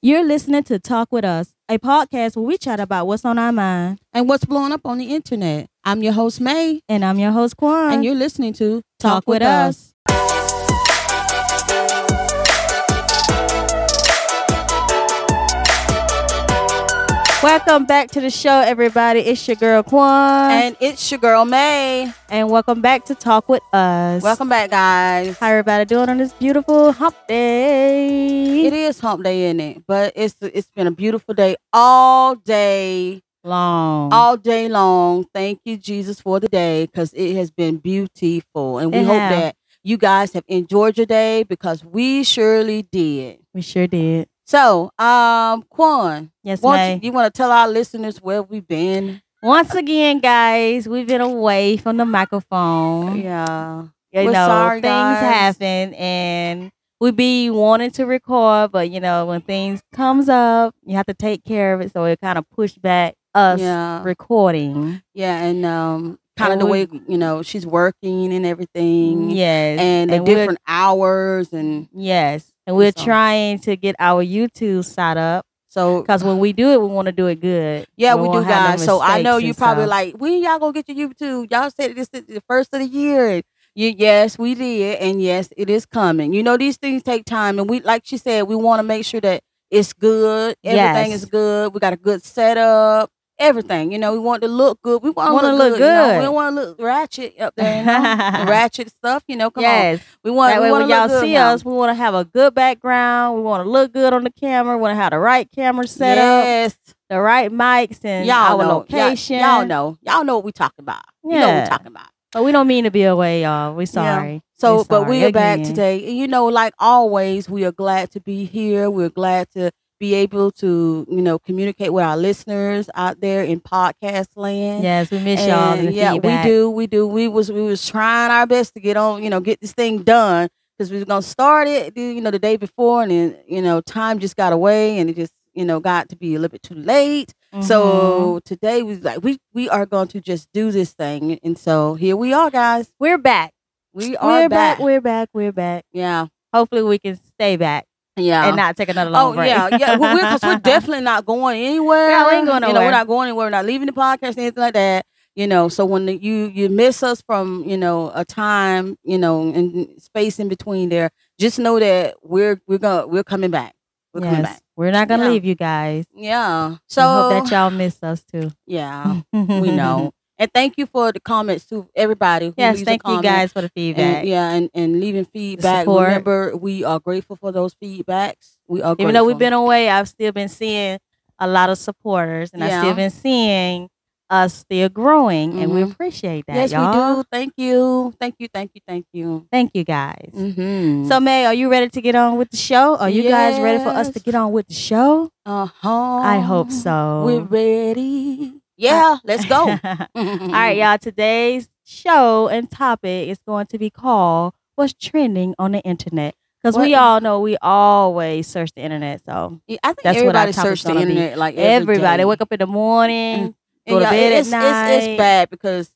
You're listening to Talk With Us, a podcast where we chat about what's on our mind. And what's blowing up on the internet. I'm your host, May. And I'm your host, Quan. And you're listening to Talk With Us. Welcome back to the show, everybody. It's your girl, Quan. And it's your girl, May. And welcome back to Talk With Us. Welcome back, guys. How everybody doing on this beautiful hump day? It is hump day, isn't it? But it's been a beautiful day all day long. All day long. Thank you, Jesus, for the day, because it has been beautiful. And we hope that you guys have enjoyed your day, because we surely did. We sure did. So, Quan. Yes, May. You want to tell our listeners where we've been? Once again, guys, we've been away from the microphone. Yeah. We're sorry, things guys. happen, and we be wanting to record, but when things comes up, you have to take care of it. So it kind of pushed back us recording. Yeah, and kind of the way she's working and everything. Yes, and the different hours and yes, and we're trying to get our YouTube set up. So, because when we do it, we want to do it good. Yeah, we do, guys. So I know you probably like, when y'all gonna get your YouTube? Y'all said this is the first of the year. Yes, we did, and yes, it is coming. These things take time, and we, like she said, we want to make sure that it's good. Everything is good. We got a good setup. Everything, we want to look good. We want to look good. We don't want to look ratchet up there, ratchet stuff. Come on. We want that way when y'all see now. us, we want to have a good background. We want to look good on the camera. We want to have the right camera set up, the right mics, and our location. Y'all know what we talking about. Yeah. You know what we talking about. But we don't mean to be away, y'all. We sorry. Yeah. So, but we are back again today. And like always, we are glad to be here. We're glad to be able to, communicate with our listeners out there in podcast land. Yes, we miss y'all. And feedback. We do. We was trying our best to get on, get this thing done, because we was gonna start it, the day before, and then time just got away, and it just got to be a little bit too late. Mm-hmm. So today we are going to just do this thing, and so here we are, guys. We're back. We're back. We're back. Yeah. Hopefully we can stay back. Yeah, and not take another long break. Yeah. Because we're definitely not going anywhere. Yeah, we ain't going nowhere. We're not going anywhere. We're not leaving the podcast, anything like that. So when you miss us from a time, and space in between there, just know that we're coming back. We're coming back. We're not gonna leave you guys. Yeah. So I hope that y'all miss us too. Yeah, we know. And thank you for the comments to everybody. Yes, thank you guys for the feedback. And leaving feedback. Remember, we are grateful for those feedbacks. We are grateful. Even though we've been away, I've still been seeing a lot of supporters, and I've still been seeing us still growing, and we appreciate that. Yes, y'all. we do. Thank you. Thank you, guys. Mm-hmm. So, May, are you ready to get on with the show? Are you guys ready for us to get on with the show? I hope so. We're ready. Yeah, let's go. All right, y'all. Today's show and topic is going to be called "What's Trending on the Internet?" Because we all know we always search the internet. So I think that's everybody search the internet like everybody. Wake up in the morning, go to bed at night. It's bad because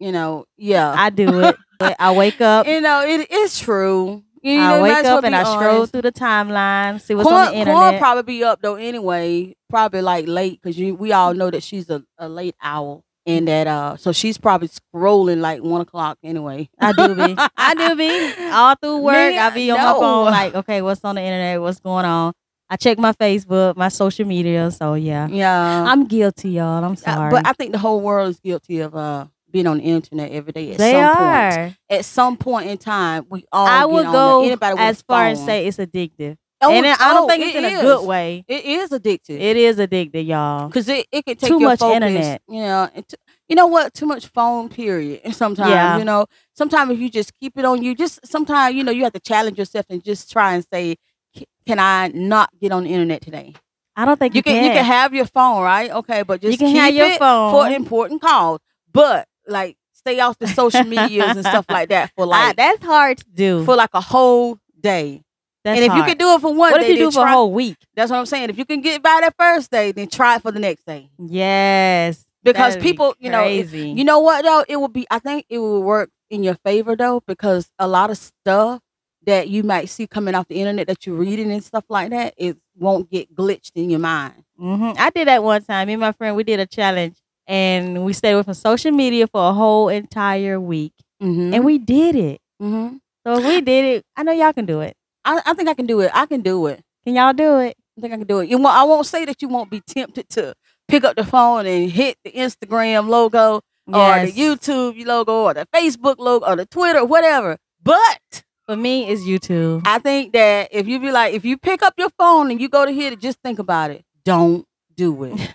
I do it. I wake up. It is true. I wake up and I scroll through the timeline, see what's on the internet. Quan probably be up though anyway, probably like late, because we all know that she's a late owl, and that so she's probably scrolling like 1 o'clock anyway. I do be all through work. I be on my phone like, okay, what's on the internet? What's going on? I check my Facebook, my social media. So yeah, I'm guilty, y'all. I'm sorry, but I think the whole world is guilty of being on the internet every day at some point in time. We all I would go anybody as far as say it's addictive. And I don't think it's in a good way. It is addictive. It is addictive, y'all. Because it can take too your much focus, internet. You know what? Too much phone. Period. Sometimes, sometimes if you just keep it on you, just sometimes you have to challenge yourself and just try and say, can I not get on the internet today? I don't think you can. You can have your phone, right? Okay, but just you can keep have your it phone for important calls. But like, stay off the social medias and stuff like that for like that's hard to do for like a whole day. That's and if hard. you can do it for one day, what if you do it for a whole week? That's what I'm saying. If you can get by that first day, then try it for the next day. Yes, because people, crazy. You know what though, it will be. I think it will work in your favor though, because a lot of stuff that you might see coming off the internet that you're reading and stuff like that is won't get glitched in your mind. I did that one time. Me and my friend, we did a challenge, and we stayed away from social media for a whole entire week, and we did it. So if we did it, I know y'all can do it. I think I can do it. I can do it. Can y'all do it? I think I can do it. I won't say that you won't be tempted to pick up the phone and hit the Instagram logo or the YouTube logo or the Facebook logo or the Twitter, whatever. But for me, it's YouTube. I think that if you pick up your phone and you go to hit it, just think about it. Don't do it.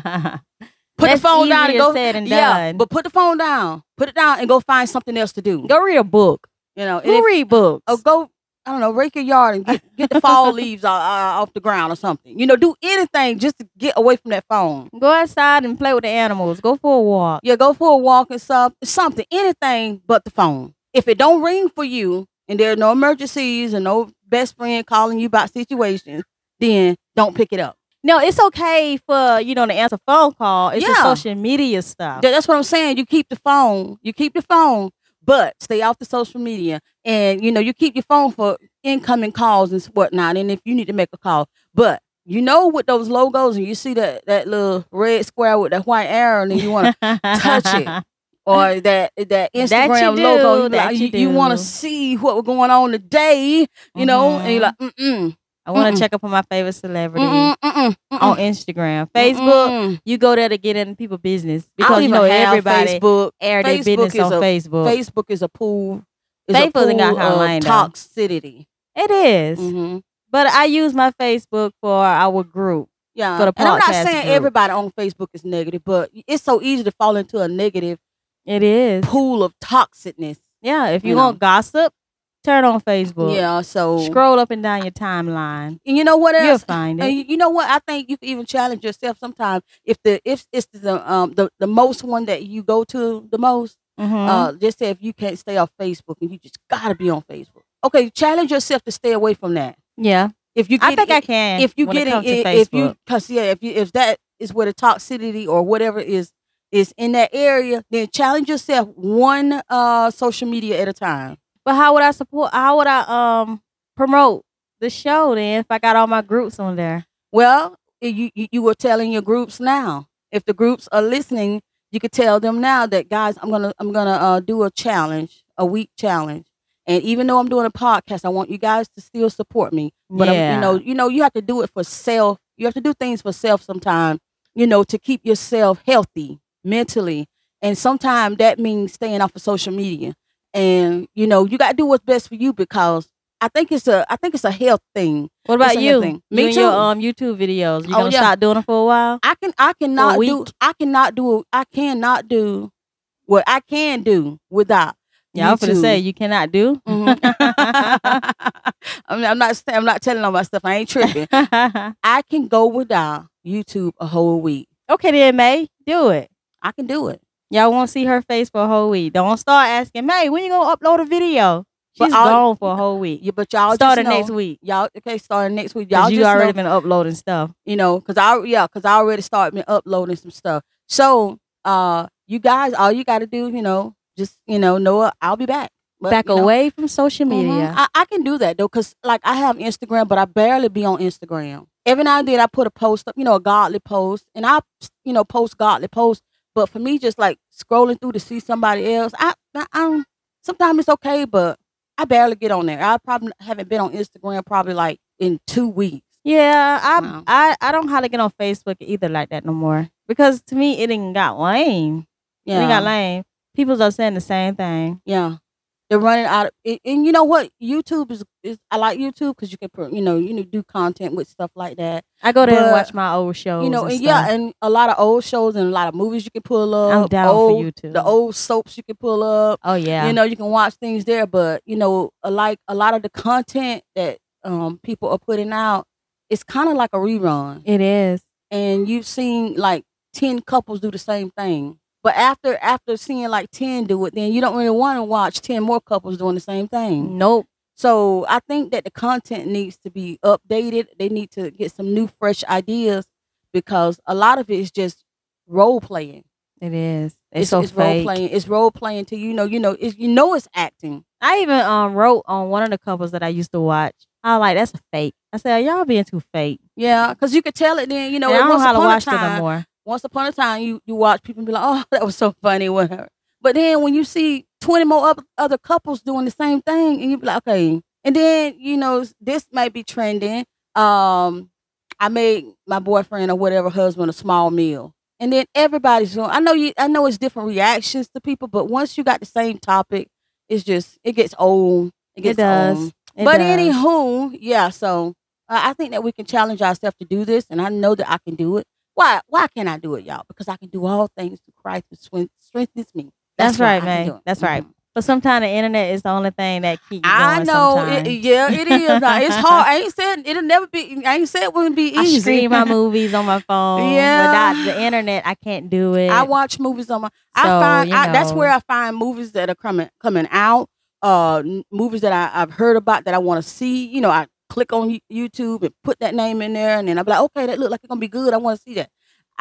Put the phone down and go. Said and done. But put the phone down. Put it down and go find something else to do. Go read a book. Go read books. Or go, I don't know, rake your yard and get the fall leaves off the ground or something. Do anything just to get away from that phone. Go outside and play with the animals. Go for a walk. Yeah, go for a walk and something. Anything but the phone. If it don't ring for you and there are no emergencies and no best friend calling you about situations, then don't pick it up. No, it's okay for, to answer phone call. It's the social media stuff. That's what I'm saying. You keep the phone, but stay off the social media. And, you keep your phone for incoming calls and whatnot. And if you need to make a call. But, with those logos and you see that little red square with that white arrow and then you want to touch it. Or that Instagram logo. You want to see what was going on today, and you're like, I want to check up on my favorite celebrity on Instagram. Facebook, you go there to get into people's business because everybody air their business on Facebook. Facebook is a pool. Facebook got of toxicity. It is. But I use my Facebook for our group. Yeah, for the podcast and I'm not saying group. Everybody on Facebook is negative, but it's so easy to fall into a negative. It is pool of toxicness. Yeah, if you want gossip, turn on Facebook. Yeah, so scroll up and down your timeline. And you know what else? You'll find it. You know what? I think you can even challenge yourself sometimes if it's the most one that you go to the most. Just say if you can't stay off Facebook and you just gotta be on Facebook. Okay, challenge yourself to stay away from that. Yeah. I can. If you get it, if that is where the toxicity or whatever is in that area, then challenge yourself one social media at a time. But how would I promote the show then if I got all my groups on there? Well, you were telling your groups now. If the groups are listening, you could tell them now that, guys, I'm gonna do a challenge, a week challenge. And even though I'm doing a podcast, I want you guys to still support me. But you have to do it for self. You have to do things for self sometimes, to keep yourself healthy mentally. And sometimes that means staying off of social media. And you got to do what's best for you, because I think it's a health thing. What about you? Me too. Your YouTube videos. You gonna stop doing them for a while? I cannot do what I can do without. Yeah, I'm gonna say you cannot do. I'm not telling all my stuff. I ain't tripping. I can go without YouTube a whole week. Okay, then, May, do it. I can do it. Y'all won't see her face for a whole week. Don't start asking, May, when you gonna upload a video? She's gone for a whole week. Yeah, but y'all starting next week. Starting next week. Y'all you already been uploading stuff. Because I already started been uploading some stuff. So, you guys, all you got to do, just know I'll be back. But, away from social media. I can do that though, because I have Instagram, but I barely be on Instagram. Every now and then I put a post up, a godly post, and I post godly posts. But for me, just scrolling through to see somebody else, I sometimes it's okay, but I barely get on there. I probably haven't been on Instagram probably in 2 weeks. Yeah, I don't hardly get on Facebook either like that no more, because to me it ain't got lame. Yeah, it got lame. People are saying the same thing. Yeah, they're running out of it. And you know what? YouTube is I like YouTube because you can put, do content with stuff like that. I go there and watch my old shows. And a lot of old shows and a lot of movies you can pull up. I'm down for YouTube. The old soaps you can pull up. Oh yeah. You can watch things there, but a lot of the content that people are putting out, it's kind of like a rerun. It is. And you've seen 10 couples do the same thing. But after seeing 10 do it, then you don't really want to watch 10 more couples doing the same thing. Nope. So I think that the content needs to be updated. They need to get some new, fresh ideas, because a lot of it is just role playing. It is. It's fake. Role playing. It's role playing to it's acting. I even wrote on one of the couples that I used to watch. I was like, that's a fake. I said, y'all being too fake. Yeah, because you could tell it then, you know. And I don't know how to watch it no more. Once upon a time, you watch people and be like, oh, that was so funny, whatever. But then when you see 20 more other couples doing the same thing, and you be like, okay. And then, you know, this might be trending. I made my boyfriend or whatever husband a small meal. And then everybody's doing, I know it's different reactions to people, but once you got the same topic, it gets old. It does. Old. But anywho, yeah, so I think that we can challenge ourselves to do this, and I know that I can do it. Why can't I do it, y'all? Because I can do all things through Christ who strengthens me. That's right, man. That's right. But sometimes the internet is the only thing that keeps you going. I know. It is. Now, it's hard. I ain't said it'll never be. I ain't said it wouldn't be easy. I stream my movies on my phone. Yeah. Without the internet, I can't do it. I watch movies on my. That's where I find movies that are coming out. Movies that I've heard about that I want to see. You know, I click on YouTube and put that name in there, and then I'm like, okay, that look like it's gonna be good. I want to see that.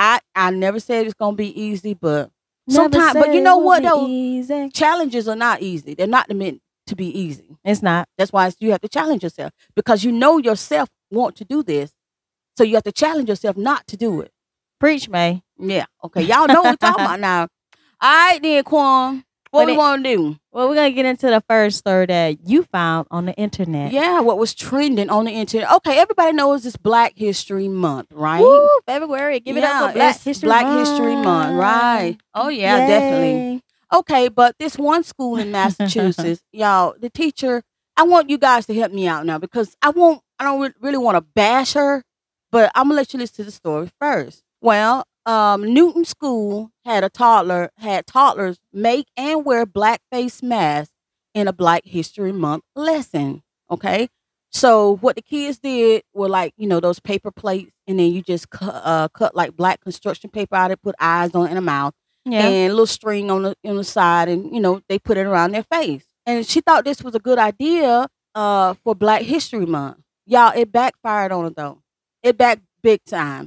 I never said it's gonna be easy, but. Sometimes, but you know what though? Easy. Challenges are not easy. They're not meant to be easy. It's not. That's why you have to challenge yourself because you know yourself want to do this, so you have to challenge yourself not to do it. Preach, May. Yeah. Okay. Y'all know what we're talking about now. All right, then, Quan. What we want to do? Well, we're gonna get into the first story that you found on the internet. Yeah, what was trending on the internet? Okay, everybody knows it's Black History Month, right? Woo, February. Give it up for Black History Month, right? Oh yeah, yay. Definitely. Okay, but this one school in Massachusetts, y'all, the teacher. I want you guys to help me out now because I don't really want to bash her, but I'm gonna let you listen to the story first. Well. Newton School had toddlers make and wear black face masks in a Black History Month lesson. Okay, so what the kids did were like, you know, those paper plates, and then you just cut like black construction paper out of it, put eyes on it and a mouth, and a little string on the side, and you know they put it around their face. And she thought this was a good idea for Black History Month. Y'all, it backfired on her though. It backed big time.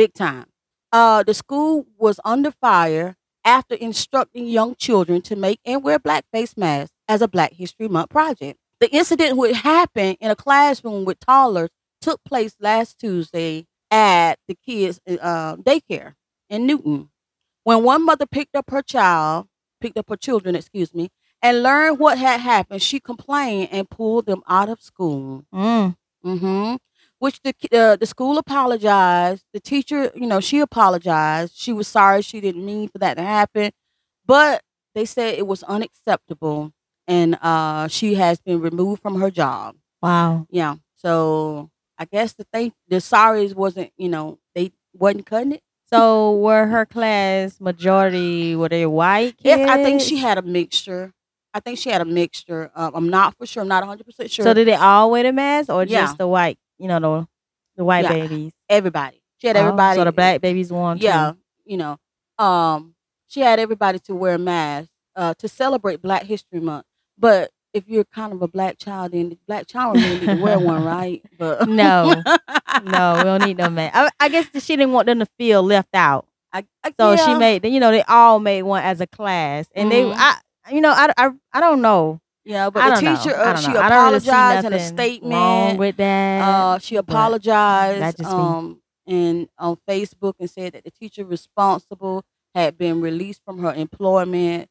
The school was under fire after instructing young children to make and wear blackface masks as a Black History Month project. The incident which happened in a classroom with toddlers took place last Tuesday at the kids' daycare in Newton. When one mother picked up her children, and learned what had happened, she complained and pulled them out of school. Which the school apologized. The teacher, you know, she apologized. She was sorry. She didn't mean for that to happen. But they said it was unacceptable. And she has been removed from her job. Wow. Yeah. So I guess the sorries wasn't, you know, they wasn't cutting it. So were her class majority, were they white kids? I think she had a mixture. I'm not for sure. I'm not 100% sure. So did they all wear the mask or just the white? You know, the white babies. Everybody. She had everybody. So the black babies won too. Yeah, you know. She had everybody to wear masks to celebrate Black History Month. But if you're kind of a black child, then the black child really need to wear one, right? But no, we don't need no mask. I guess she didn't want them to feel left out. She made, you know, they all made one as a class, and I don't know. Yeah, but the teacher, she apologized in a statement. Wrong with that. She apologized and on Facebook and said that the teacher responsible had been released from her employment.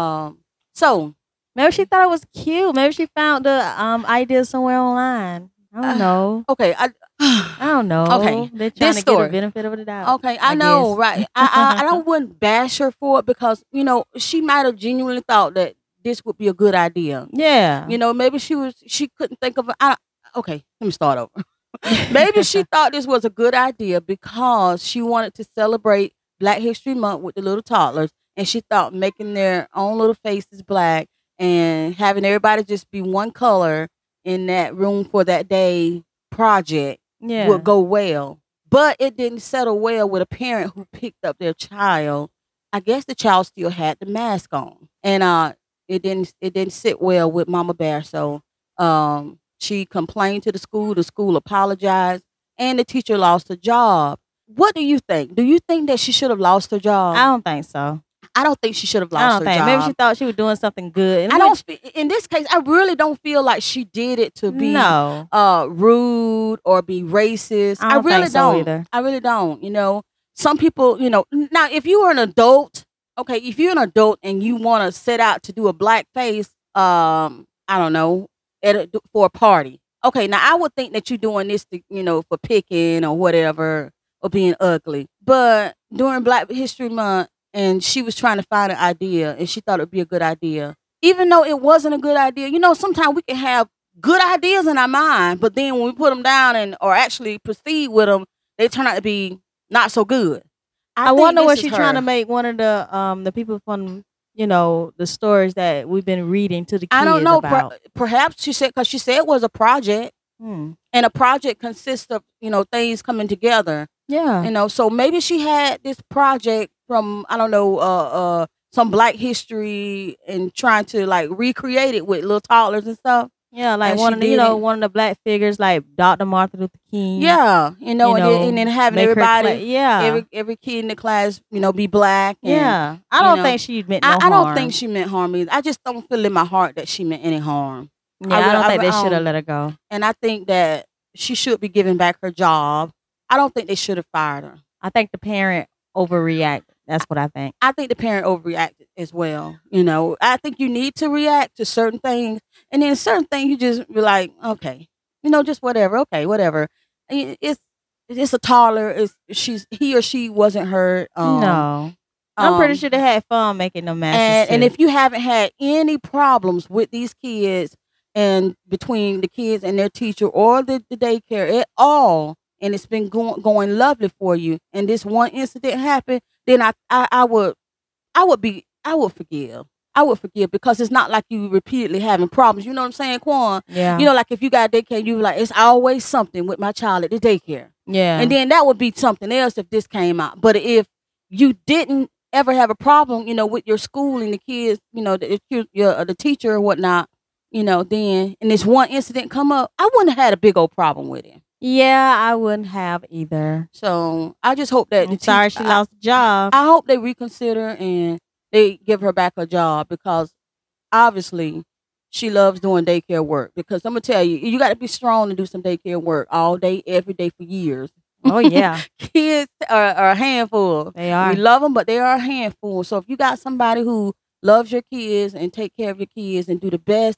So maybe she thought it was cute. Maybe she found the idea somewhere online. I don't know. Okay, I don't know. Okay, they're trying to get the benefit of the doubt. Okay, I know, right? I wouldn't bash her for it because you know she might have genuinely thought that this would be a good idea. Yeah. You know, maybe she couldn't think of it. Okay, let me start over. Maybe she thought this was a good idea because she wanted to celebrate Black History Month with the little toddlers. And she thought making their own little faces black and having everybody just be one color in that room for that day project would go well. But it didn't settle well with a parent who picked up their child. I guess the child still had the mask on. And it didn't sit well with Mama Bear, so she complained to the school apologized, and the teacher lost her job. What do you think? Do you think that she should have lost her job? I don't think so. I don't think she should have lost her job. Maybe she thought she was doing something good. In this case, I really don't feel like she did it to be rude or be racist. I really don't. Either. I really don't. You know, some people, you know, now if you are an adult, okay, if you're an adult and you want to set out to do a blackface, I don't know, for a party. Okay, now I would think that you're doing this to, you know, for picking or whatever, or being ugly. But during Black History Month, and she was trying to find an idea, and she thought it would be a good idea. Even though it wasn't a good idea, you know, sometimes we can have good ideas in our mind, but then when we put them down or actually proceed with them, they turn out to be not so good. I wonder what she's trying to make one of the people from, you know, the stories that we've been reading to the kids. I don't know. Perhaps she said, because she said it was a project, and a project consists of, you know, things coming together. Yeah, you know, so maybe she had this project from, I don't know, some Black history and trying to like recreate it with little toddlers and stuff. Yeah, like one of the, one of the Black figures like Dr. Martin Luther King. Yeah, and then having everybody, every kid in the class, you know, be Black. And, I don't think she meant no harm. I don't think she meant harm either. I just don't feel in my heart that she meant any harm. Yeah, I don't think they should have let her go. And I think that she should be giving back her job. I don't think they should have fired her. I think the parent overreacted. That's what I think. I think the parent overreacted as well. You know, I think you need to react to certain things, and then certain things you just be like, okay, you know, just whatever. Okay, whatever. It's a toddler. He or she wasn't hurt. No, I'm pretty sure they had fun making them masses. And if you haven't had any problems with these kids and between the kids and their teacher or the daycare at all, and it's been going lovely for you, and this one incident happened, then I would forgive. I would forgive, because it's not like you repeatedly having problems. You know what I'm saying, Quan? Yeah. You know, like if you got daycare, you like, it's always something with my child at the daycare. Yeah. And then that would be something else if this came out. But if you didn't ever have a problem, you know, with your school and the kids, you know, the teacher or whatnot, you know, then and this one incident come up, I wouldn't have had a big old problem with it. Yeah, I wouldn't have either. So I just hope that sorry she lost the job. I hope they reconsider and they give her back her job, because obviously she loves doing daycare work. Because I'm gonna tell you, you got to be strong to do some daycare work all day, every day for years. Oh yeah, kids are a handful. They are. We love them, but they are a handful. So if you got somebody who loves your kids and take care of your kids and do the best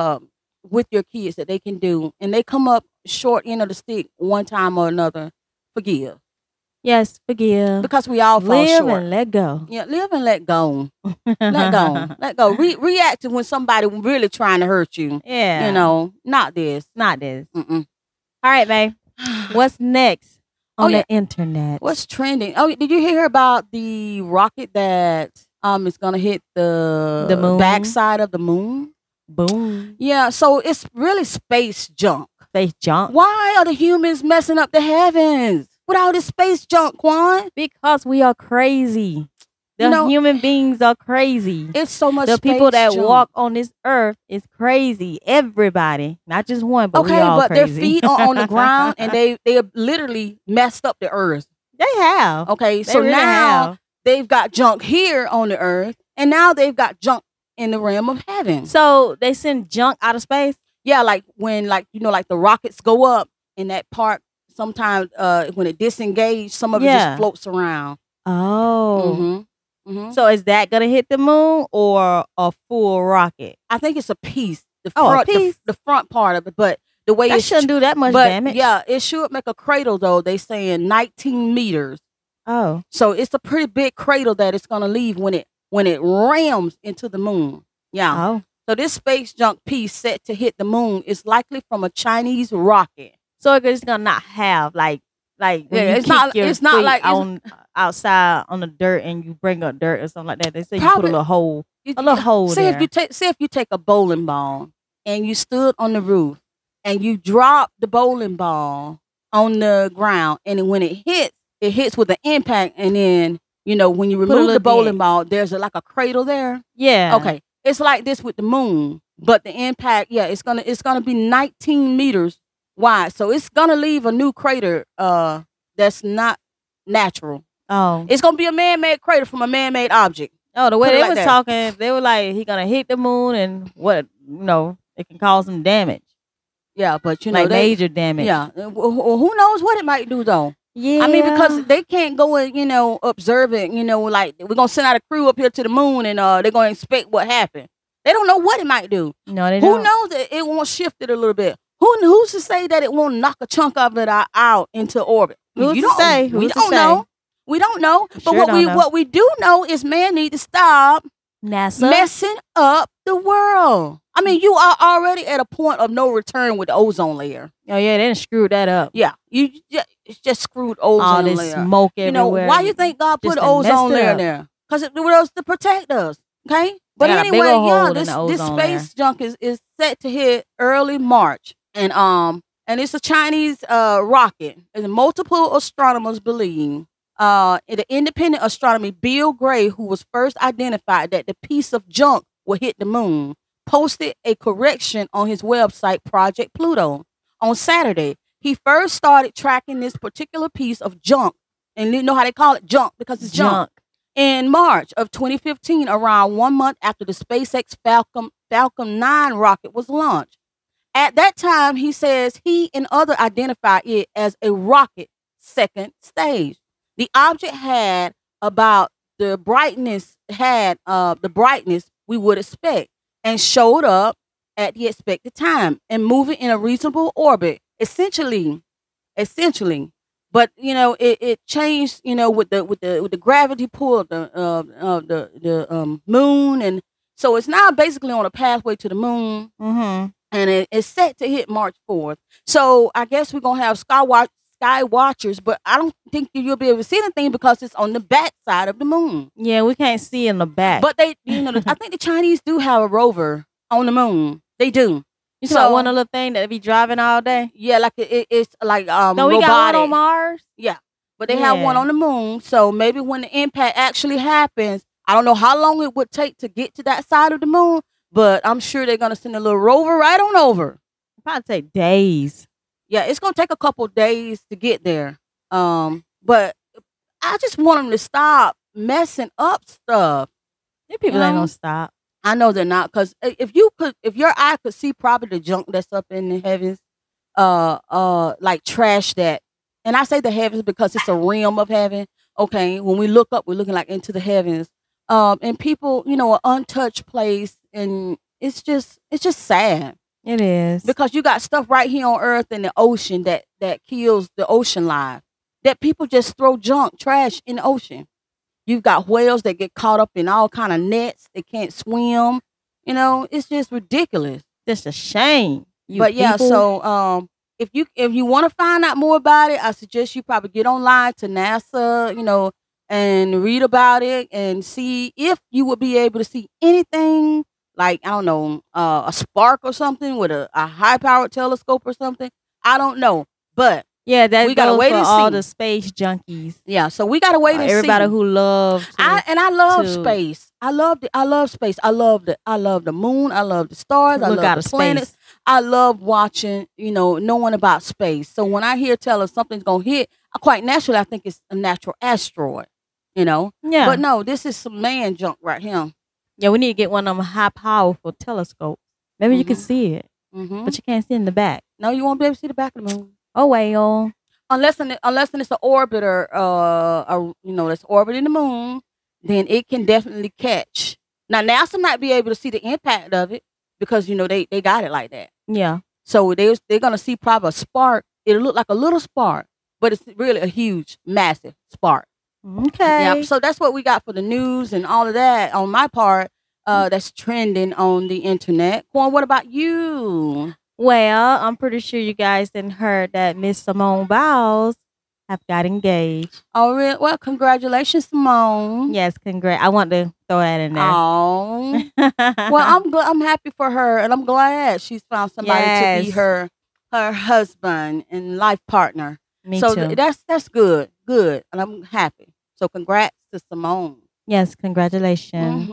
with your kids that they can do, and they come up short end of the stick one time or another, forgive. Yes, forgive. Because we all fall short. Live and let go. Yeah, live and let go. Let go. Let go. React to when somebody really trying to hurt you. Yeah. You know, not this. Not this. Mm-mm. All right, babe. What's next on the internet? What's trending? Oh, did you hear about the rocket that is gonna hit the moon? Backside of the moon? Boom. Yeah, so it's really space junk. Space junk? Why are the humans messing up the heavens with all this space junk, Quan? Because we are crazy. The human beings are crazy. It's so much. The people that junk. walk on this earth is crazy. Everybody, not just one, but we all crazy. Their feet are on the ground, and they have literally messed up the earth. They have. Okay, so really now they've got junk here on the earth, and now they've got junk in the realm of heaven. So they send junk out of space? Yeah, like when the rockets go up in that part, sometimes when it disengages, some of it just floats around. Oh. Mm-hmm. Mm-hmm. So is that gonna hit the moon or a full rocket? I think it's a piece. A piece? The front part of it, but the way it shouldn't do that much damage. Yeah, it should make a cradle though. They saying 19 meters. Oh. So it's a pretty big cradle that it's gonna leave when it rams into the moon. Yeah. Oh. So this space junk piece set to hit the moon is likely from a Chinese rocket. So it's gonna not have like it's not like on outside on the dirt and you bring up dirt or something like that. They say you put a little hole there. If you take a bowling ball and you stood on the roof and you drop the bowling ball on the ground, and when it hits with an impact, and then when you remove the bowling ball, there's like a cradle there. Yeah. Okay. It's like this with the moon, but the impact, it's gonna be 19 meters wide. So it's gonna leave a new crater that's not natural. Oh. It's gonna be a man-made crater from a man-made object. Oh, the way they was talking, they were like, he gonna hit the moon and what, it can cause some damage. Yeah, but like major damage. Yeah, who knows what it might do though. Yeah, I mean, because they can't go and observe it. Like we're gonna send out a crew up here to the moon and they're gonna inspect what happened. They don't know what it might do. No, they don't. Who knows that it won't shift it a little bit? Who's to say that it won't knock a chunk of it out into orbit? Who's to say? We don't know. We don't know. But what we do know is man need to stop NASA messing up the world. I mean, you are already at a point of no return with the ozone layer. Oh yeah, they done screwed that up. Yeah, it's just screwed ozone layer. All this smoke everywhere. Why you think God put ozone layer there? Because it was to protect us. Okay, but anyway, this space junk is set to hit early March, and it's a Chinese rocket, and multiple astronomers believe. The independent astronomer Bill Gray, who was first identified that the piece of junk will hit the moon, posted a correction on his website, Project Pluto, on Saturday. He first started tracking this particular piece of junk, and you know how they call it junk because it's junk. In March of 2015, around 1 month after the SpaceX Falcon 9 rocket was launched. At that time, he says he and others identified it as a rocket second stage. The object had about the brightness we would expect and showed up at the expected time and moving in a reasonable orbit. Essentially. But it changed, with the gravity pull of the moon, and so it's now basically on a pathway to the moon, and it's set to hit March 4th. So I guess we're gonna have sky watchers, but I don't think you'll be able to see anything because it's on the back side of the moon. Yeah, we can't see in the back. But they, I think the Chinese do have a rover on the moon. They do. So like one little thing that be driving all day. Yeah, like it's like No, we robotic. got one on Mars. Yeah, but they have one on the moon. So maybe when the impact actually happens, I don't know how long it would take to get to that side of the moon, but I'm sure they're gonna send a little rover right on over. It'll probably take days. Yeah, it's gonna take a couple days to get there. But I just want them to stop messing up stuff. These people ain't gonna stop. I know they're not, because if your eye could see probably the junk that's up in the heavens, like trash that, and I say the heavens because it's a realm of heaven. Okay, when we look up, we're looking like into the heavens, and people, an untouched place, and it's just sad. It is, because you got stuff right here on Earth in the ocean that kills the ocean life. That people just throw junk, trash in the ocean. You've got whales that get caught up in all kind of nets. They can't swim. It's just ridiculous. Just a shame. But yeah, so if you want to find out more about it, I suggest you probably get online to NASA, and read about it and see if you would be able to see anything like, I don't know, a spark or something with a high-powered telescope or something. I don't know, but yeah, we gotta wait for all the space junkies. Yeah, so we gotta wait and see. Everybody who loves. I love space. I love space. I love the moon. I love the stars. I love the planets. I love watching. Knowing about space. So when I hear tell us something's gonna hit, quite naturally, I think it's a natural asteroid. Yeah. But no, this is some man junk right here. Yeah, we need to get one of them high powerful telescopes. Maybe you can see it, but you can't see in the back. No, you won't be able to see the back of the moon. Oh well, unless it's an orbiter, that's orbiting the moon, then it can definitely catch. Now NASA might be able to see the impact of it because they got it like that. Yeah. So they're gonna see probably a spark. It'll look like a little spark, but it's really a huge, massive spark. Okay. Yeah. So that's what we got for the news and all of that on my part. That's trending on the internet. Quan, what about you? Well, I'm pretty sure you guys didn't heard that Miss Simone Biles have got engaged. Oh, really? Well, congratulations, Simone. Yes, congrats. I want to throw that in there. Oh. Well, I'm happy for her, and I'm glad she's found somebody to be her husband and life partner. Me too. That's good, and I'm happy. So, congrats to Simone. Yes, congratulations.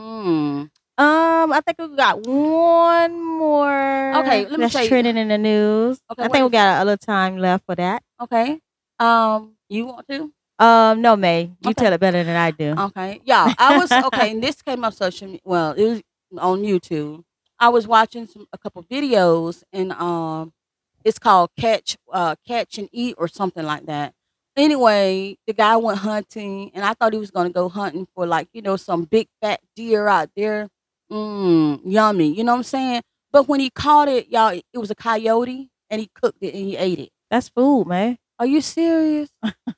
I think we got one more. Okay, let me that's trending in the news. Okay, I think we got a little time left for that. Okay. You want to? No, May. You tell it better than I do. Okay. Yeah, I was okay. And this came up social media. Well, it was on YouTube. I was watching a couple videos, and it's called Catch and Eat or something like that. Anyway, the guy went hunting, and I thought he was gonna go hunting for like some big fat deer out there. Yummy. You know what I'm saying? But when he caught it, y'all, it was a coyote, and he cooked it and he ate it. That's food, man. Are you serious?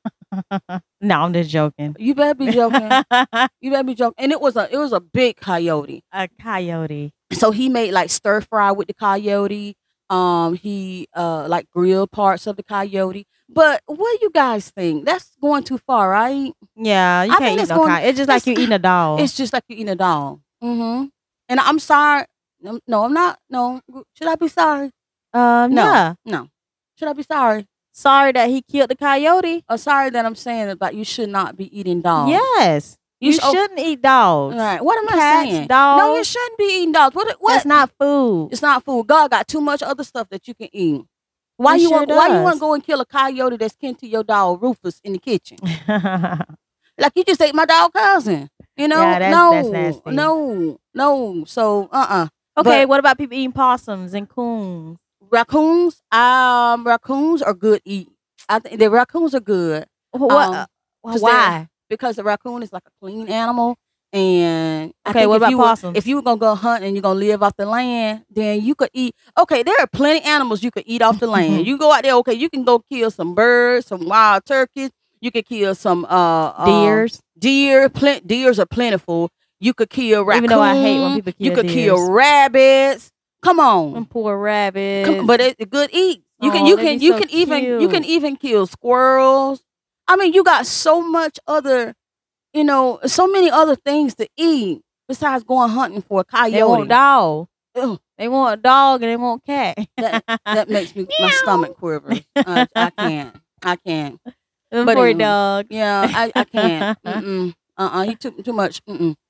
No, I'm just joking. You better be joking. You better be joking. And it was a big coyote. A coyote. So he made like stir fry with the coyote. He like grilled parts of the coyote. But what do you guys think? That's going too far, right? Yeah, you can't eat no coyote. It's just like you eating a dog. It's just like you eating a dog. And I'm sorry. No, I'm not. No. Should I be sorry? No. No. Should I be sorry? Sorry that he killed the coyote? Or sorry that I'm saying about you should not be eating dogs? Yes. You shouldn't eat dogs. Right. What am I saying? Dogs. No, you shouldn't be eating dogs. What? That's not food. It's not food. God got too much other stuff that you can eat. Why you want to go and kill a coyote that's kin to your dog Rufus in the kitchen? Like you just ate my dog cousin. You know? Yeah, that's nasty. No. So Okay, what about people eating possums and coons? Raccoons? Raccoons are good eat. I think the raccoons are good. What? Why? Because the raccoon is like a clean animal. And okay, what about possums? If you were gonna go hunt and you're gonna live off the land, then you could eat. Okay, there are plenty of animals you could eat off the land. You go out there. Okay, you can go kill some birds, some wild turkeys. You could kill some deers. Deers are plentiful. You could kill raccoons. Even though I hate when people kill You could deers. kill rabbits. Come on, them poor rabbits. But it's a good eat. You can even kill squirrels. I mean, you got so much other, so many other things to eat besides going hunting for a coyote. They want dog. Ugh. They want a dog and they want cat. that makes my stomach quiver. I can't. But poor dog. Yeah, I can't. He took too much.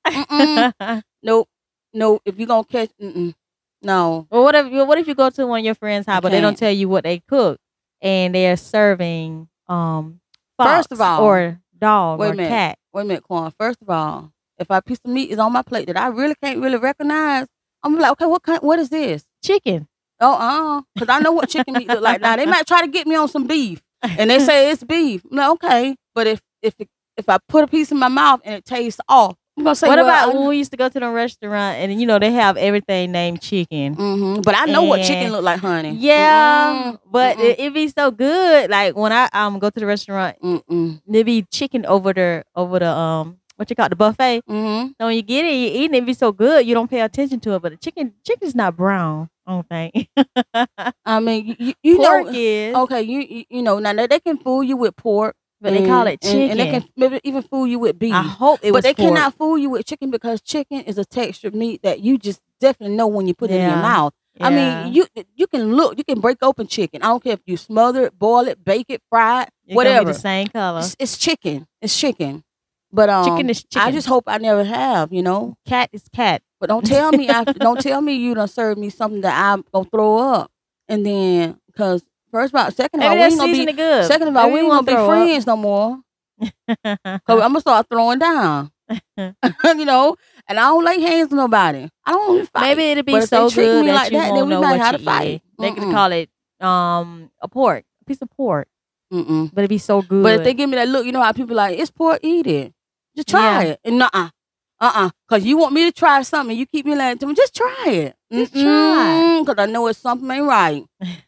Nope. If you're gonna catch, no. Well, what if you go to one of your friends' house, but they don't tell you what they cook, and they're serving fox first of all, or dog or cat. Wait a minute, Quan. First of all, if a piece of meat is on my plate that I really can't recognize, I'm like, okay, what is this? Chicken. Because I know what chicken meat look like. Now they might try to get me on some beef, and they say it's beef. I'm like, okay, but if I put a piece in my mouth and it tastes off, I'm gonna say, what about when we used to go to the restaurant and they have everything named chicken? But I know what chicken look like, honey. Yeah, but it be so good. Like when I go to the restaurant, there be chicken over the what you call it, the buffet. So when you get it, you eat it be so good you don't pay attention to it. But the chicken's not brown. I don't think. I mean, you pork know, is okay. You know now they can fool you with pork. But they call it chicken. And they can maybe even fool you with beef. I hope it was But they pork. cannot fool you with chicken because chicken is a textured meat that you just definitely know when you put it in your mouth. Yeah. I mean, you can break open chicken. I don't care if you smother it, boil it, bake it, fry it, whatever. Be the same color. It's chicken. It's chicken. But chicken is chicken. I just hope I never have, Cat is cat. But don't tell me you done served me something that I'm gonna throw up. And then second of all, we ain't gonna be good. Second of all, we ain't gonna be friends no more. Cause I'm gonna start throwing down. And I don't lay hands on nobody. I don't want to fight. Maybe it'll be so good that you won't know what you fight. They could call it a piece of pork. But it'd be so good. But if they give me that look, you know how people like, it's pork, eat it. Just try it. And cause you want me to try something, you keep me like, just try it. Just try. Cause I know it's something ain't right.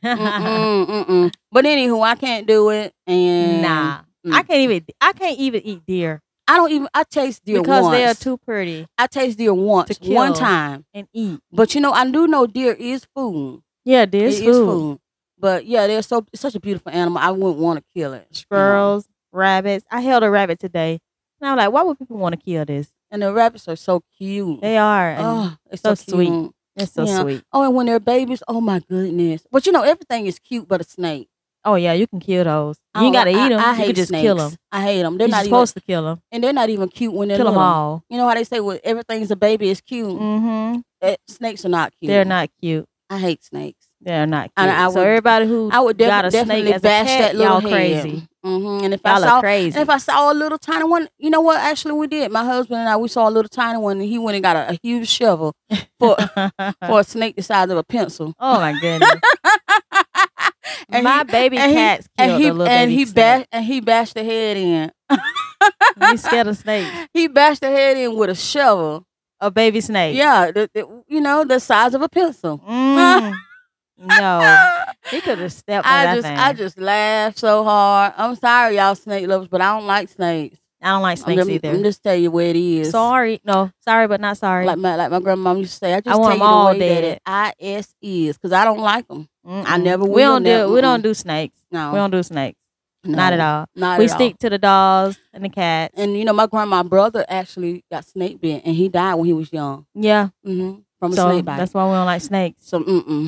But anywho, I can't do it. And nah. I can't even eat deer. I taste deer because once. they are too pretty. I taste deer once, one time, and eat. But I do know deer is food. Yeah, deer is food. But yeah, it's such a beautiful animal. I wouldn't want to kill it. Squirrels, rabbits. I held a rabbit today, and I'm like, why would people want to kill this? And the rabbits are so cute. They are. Oh, it's so sweet. It's so sweet. Oh, and when they're babies, oh my goodness. But everything is cute, but a snake. Oh yeah, you can kill those. You ain't gotta eat them. I hate you can just snakes. kill them. I hate them. They're not supposed to kill them, and they're not even cute when they're kill little. them all. You know how they say, "Well, everything's a baby is cute." Snakes are not cute. They're not cute. I hate snakes. They're not cute. So everybody who got a snake as a pet, y'all crazy. And if I saw a little tiny one, you know what? Actually, we did. My husband and I, we saw a little tiny one, and he went and got a huge shovel for a snake the size of a pencil. Oh my goodness! My baby cats killed a little baby snake. And he bashed the head in. He's scared of snakes. He bashed the head in with a shovel. A baby snake. Yeah, the size of a pencil. No, he could have stepped on that thing. I just laughed so hard. I'm sorry, y'all snake lovers, but I don't like snakes. I don't like snakes either. I'm just tell you where it is. Sorry, but not sorry. Like my grandmom used to say, I just want them all dead. IS is because I don't like them. I never will. We don't do snakes. No, we don't do snakes. No, not at all. We stick to the dogs and the cats. And my grandma's brother actually got snake bit, and he died when he was young. Yeah, from a snake bite. That's why we don't like snakes. So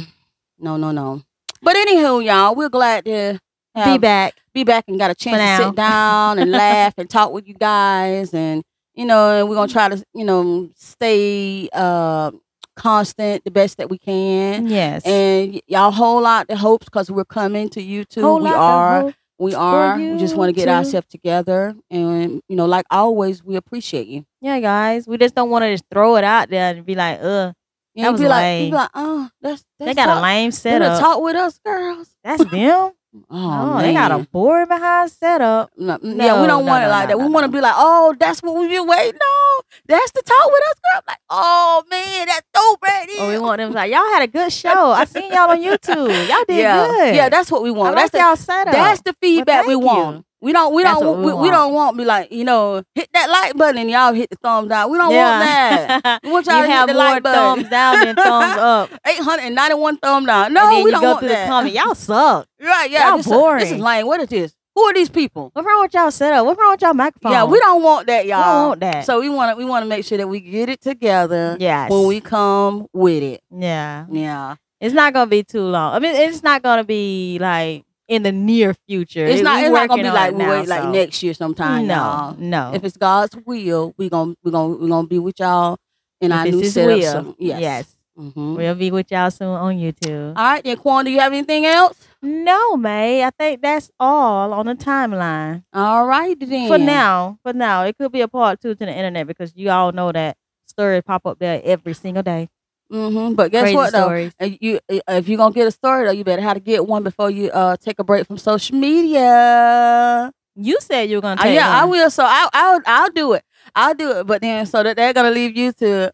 no. But anywho, y'all, we're glad to be back and got a chance to sit down and laugh and talk with you guys, and we're gonna try to stay constant the best that we can. Yes, and y'all hold out the hopes because we're coming to YouTube. We are. We just want to get ourselves together, and like always, we appreciate you. Yeah, guys, we just don't want to just throw it out there and be like, that was lame. Like, oh, they got a lame setup. Talk with us, girls. That's them. Oh, they got a boring behind setup. No, we don't want it like that. We want to be like, oh, that's what we've been waiting on. That's the talk with us, girl. Like, oh man, that's dope right here. Oh, we want them like, y'all had a good show. I seen y'all on YouTube. Y'all did good. Yeah, that's what we want. That's y'all setup. That's the feedback we want. We don't want me like, hit that like button and y'all hit the thumbs down. We don't want that. We want y'all to hit the like button. Thumbs down than thumbs up. 891 thumbs down. No, we don't want that. Comment. Y'all suck. Right, yeah. Y'all boring. This is lame. What is this? Who are these people? What's wrong with y'all setup? What's wrong with y'all microphone? Yeah, we don't want that, y'all. We don't want that. So we want to make sure that we get it together. Yes. When we come with it. Yeah. Yeah. It's not gonna be too long. I mean, it's not gonna be like in the near future. It's not gonna be like like next year sometime. No. If it's God's will, we're gonna be with y'all in our new setup. So, yes. Mm-hmm. We'll be with y'all soon on YouTube. All right, then, Quan, do you have anything else? No, May. I think that's all on the timeline. All right, then. For now, it could be a part 2 to the internet because you all know that stories pop up there every single day. But guess what though? If you're gonna get a story though, you better have to get one before you take a break from social media. You said you were gonna take one. I will. So I'll do it. But then so that they're gonna leave you to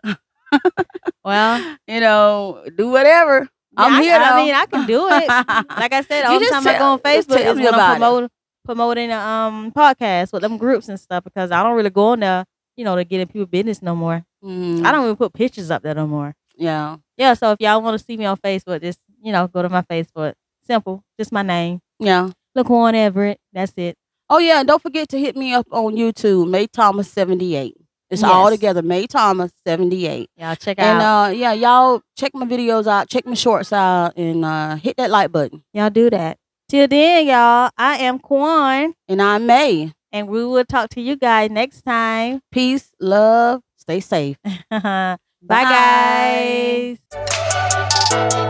well, do whatever. I'm here. I mean, I can do it. Like I said, all the time I go on Facebook is when I'm promoting a podcast with them groups and stuff because I don't really go on there, to get in people's business no more. I don't even put pictures up there no more. Yeah. Yeah, so if y'all want to see me on Facebook, just, go to my Facebook. Simple. Just my name. Yeah. Laquan Everett. That's it. Oh, yeah. And don't forget to hit me up on YouTube, May Thomas 78. It's all together, May Thomas 78. Y'all check out. And, y'all check my videos out. Check my shorts out. And hit that like button. Y'all do that. Till then, y'all, I am Quan. And I'm May. And we will talk to you guys next time. Peace, love, stay safe. Bye, guys.